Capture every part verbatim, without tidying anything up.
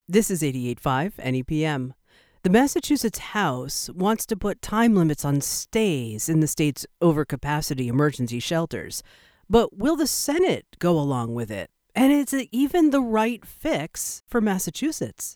This is eighty-eight point five N E P M. The Massachusetts House wants to put time limits on stays in the state's overcapacity emergency shelters. But will the Senate go along with it? And is it even the right fix for Massachusetts?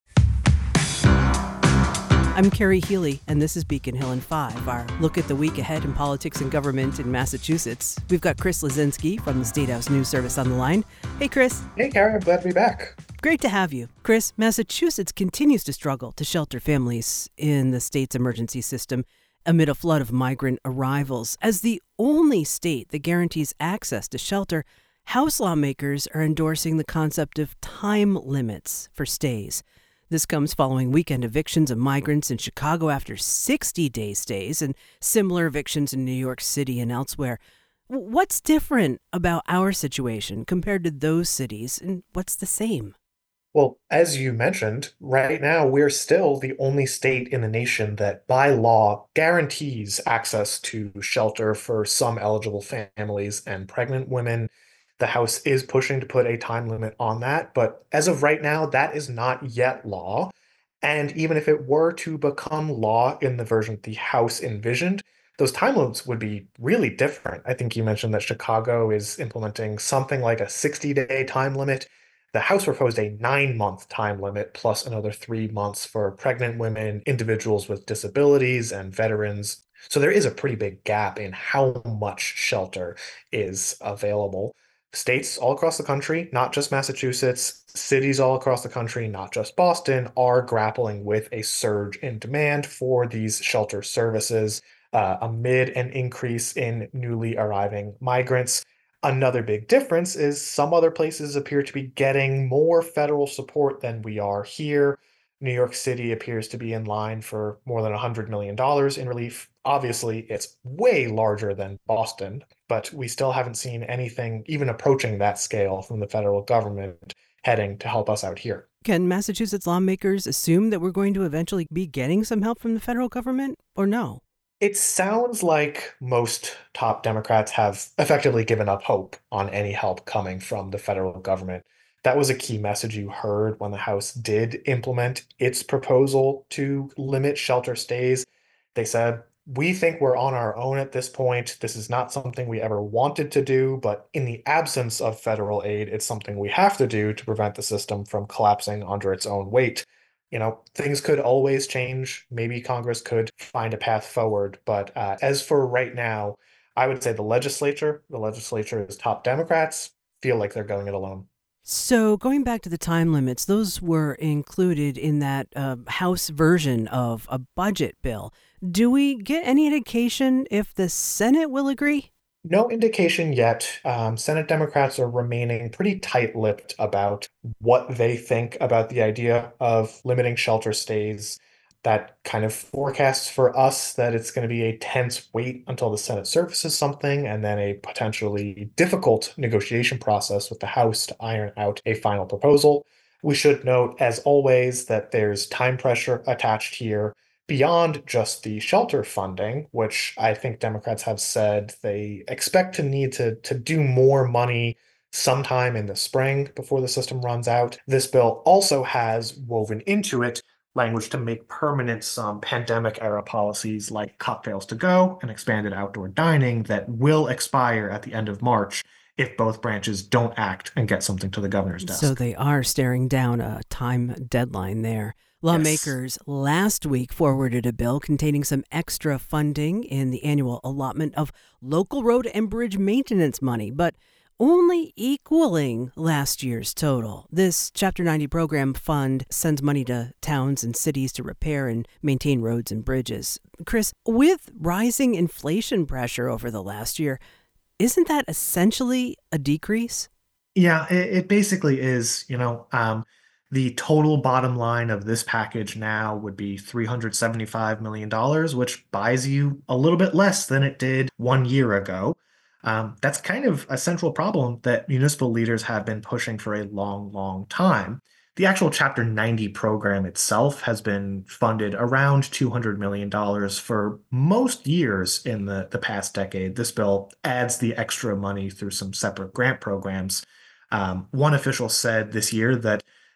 I'm Carrie Healy, and this is Beacon Hill in five, our look at the week ahead in politics and government in Massachusetts. We've got Chris Lazinski from the State House News Service on the line. Hey, Chris. Hey, Carrie. I'm glad to be back. Great to have you. Chris, Massachusetts continues to struggle to shelter families in the state's emergency system amid a flood of migrant arrivals. As the only state that guarantees access to shelter, House lawmakers are endorsing the concept of time limits for stays. This comes following weekend evictions of migrants in Chicago after sixty-day stays and similar evictions in New York City and elsewhere. What's different about our situation compared to those cities, and what's the same? Well, as you mentioned, right now we're still the only state in the nation that by law guarantees access to shelter for some eligible families and pregnant women. The House is pushing to put a time limit on that, but as of right now, that is not yet law. And even if it were to become law in the version the House envisioned, those time limits would be really different. I think you mentioned that Chicago is implementing something like a sixty-day time limit. The House proposed a nine-month time limit plus another three months for pregnant women, individuals with disabilities, and veterans. So there is a pretty big gap in how much shelter is available. States all across the country, not just Massachusetts, cities all across the country, not just Boston, are grappling with a surge in demand for these shelter services uh, amid an increase in newly arriving migrants. Another big difference is some other places appear to be getting more federal support than we are here. New York City appears to be in line for more than one hundred million dollars in relief. Obviously, it's way larger than Boston, but we still haven't seen anything even approaching that scale from the federal government heading to help us out here. Can Massachusetts lawmakers assume that we're going to eventually be getting some help from the federal government, or no? It sounds like most top Democrats have effectively given up hope on any help coming from the federal government. That was a key message you heard when the House did implement its proposal to limit shelter stays. They said, we think we're on our own at this point. This is not something we ever wanted to do, but in the absence of federal aid, it's something we have to do to prevent the system from collapsing under its own weight. You know, things could always change. Maybe Congress could find a path forward. But uh, as for right now, I would say the legislature, the legislature is top Democrats, feel like they're going it alone. So going back to the time limits, those were included in that uh, House version of a budget bill. Do we get any indication if the Senate will agree? No indication yet. Um, Senate Democrats are remaining pretty tight-lipped about what they think about the idea of limiting shelter stays. That kind of forecasts for us that it's going to be a tense wait until the Senate surfaces something and then a potentially difficult negotiation process with the House to iron out a final proposal. We should note, as always, that there's time pressure attached here beyond just the shelter funding, which I think Democrats have said they expect to need to, to do more money sometime in the spring before the system runs out. This bill also has woven into it language to make permanent some pandemic-era policies like cocktails to go and expanded outdoor dining that will expire at the end of March if both branches don't act and get something to the governor's desk. So they are staring down a time deadline there. Lawmakers yes. last week forwarded a bill containing some extra funding in the annual allotment of local road and bridge maintenance money, but only equaling last year's total. This Chapter ninety program fund sends money to towns and cities to repair and maintain roads and bridges. Chris, with rising inflation pressure over the last year, isn't that essentially a decrease? Yeah, it, it basically is. You know, um, the total bottom line of this package now would be three hundred seventy-five million dollars, which buys you a little bit less than it did one year ago. Um, that's kind of a central problem that municipal leaders have been pushing for a long, long time. The actual Chapter ninety program itself has been funded around two hundred million dollars for most years in the, the past decade. This bill adds the extra money through some separate grant programs. Um, one official said this year that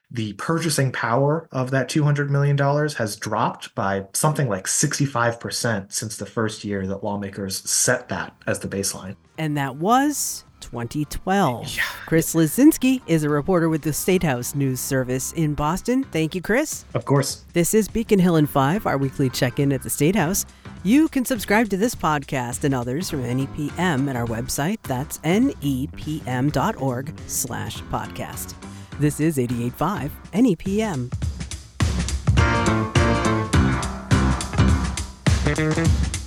the purchasing power of that two hundred million dollars has dropped by something like sixty-five percent since the first year that lawmakers set that as the baseline. And that was twenty twelve. Yeah. Chris Lisinski is a reporter with the State House News Service in Boston. Thank you, Chris. Of course. This is Beacon Hill and Five, our weekly check-in at the State House. You can subscribe to this podcast and others from N E P M at our website. That's nepm.org slash podcast. This is eighty-eight point five N E P M.